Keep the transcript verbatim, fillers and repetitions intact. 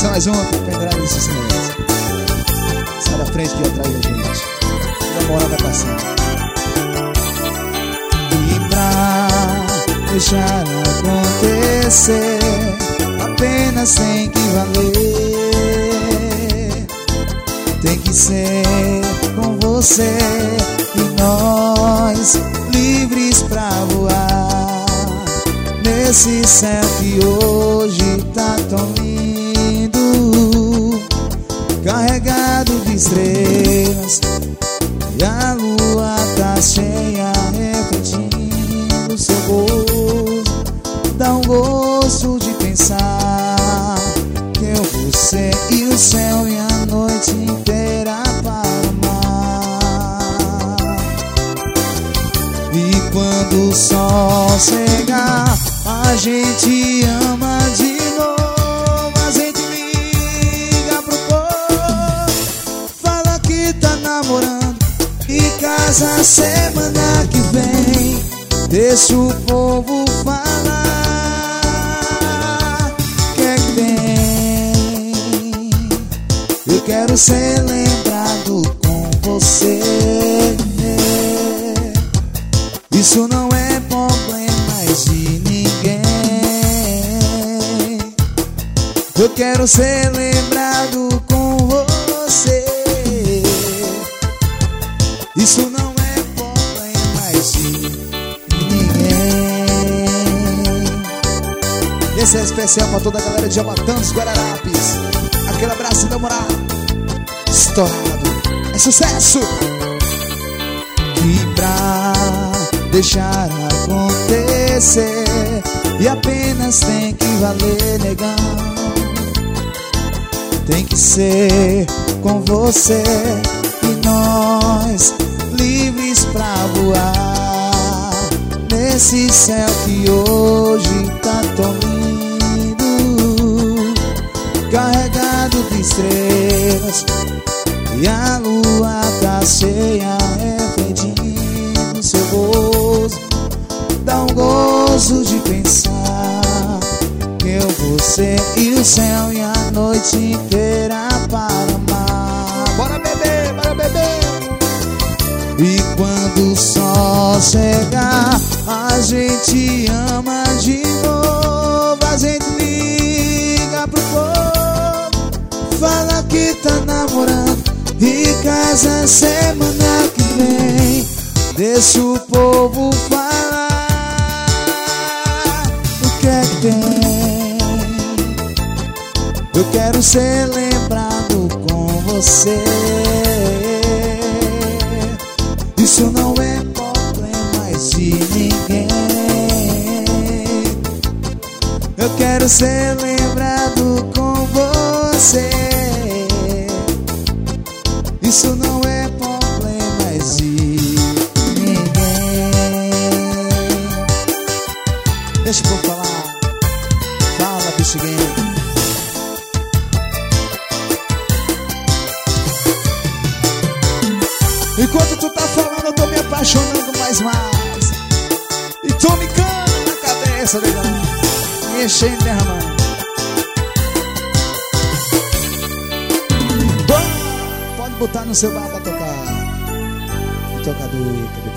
Essa é mais uma pendurada desse silêncio. Sai da frente que atrás da gente. A moral vai passar. E pra deixar acontecer, apenas tem que valer. Tem que ser com você e nós livres pra voar nesse céu que hoje tá tão lindo, carregado de estrelas, e a lua tá cheia refletindo seu gosto. Dá um gosto de pensar que eu, você e o céu e a noite inteira para amar. E quando o sol chegar, a gente ama de novo. A gente liga pro povo, fala que tá namorando e casa semana que vem. Deixa o povo falar. Quer que vem? Eu quero ser lembrado com você. Isso não é problema de ninguém. Eu quero ser lembrado com você. Isso não é problema de ninguém. Esse é especial pra toda a galera de Jaboatão dos Guararapes. Aquele abraço da moral estourado. É sucesso! E pra deixar acontecer, e apenas tem que valer, negão. Tem que ser com você e nós livres pra voar nesse céu que hoje tá tão lindo, carregado de estrelas, e a lua tá cheia refletindo seu gozo. Dá um gozo de pensar que eu, você e o céu e a noite inteira para amar. Bora beber, bora beber. E quando o sol chegar, a gente ama de novo. A gente liga pro povo, fala que tá namorando e casa semana que vem. Deixa o povo falar. O que é que tem? Eu quero ser lembrado com você. Isso não é problema de ninguém. Eu quero ser lembrado com você. Isso não é problema de ninguém. Deixa eu falar. Fala, bexiguinha. Enquanto tu tá falando, eu tô me apaixonando mais mais. E tô me cando na cabeça, legal. Me enchendo, derramando. Bom, pode botar no seu bar pra tocar. O tocador, cadê?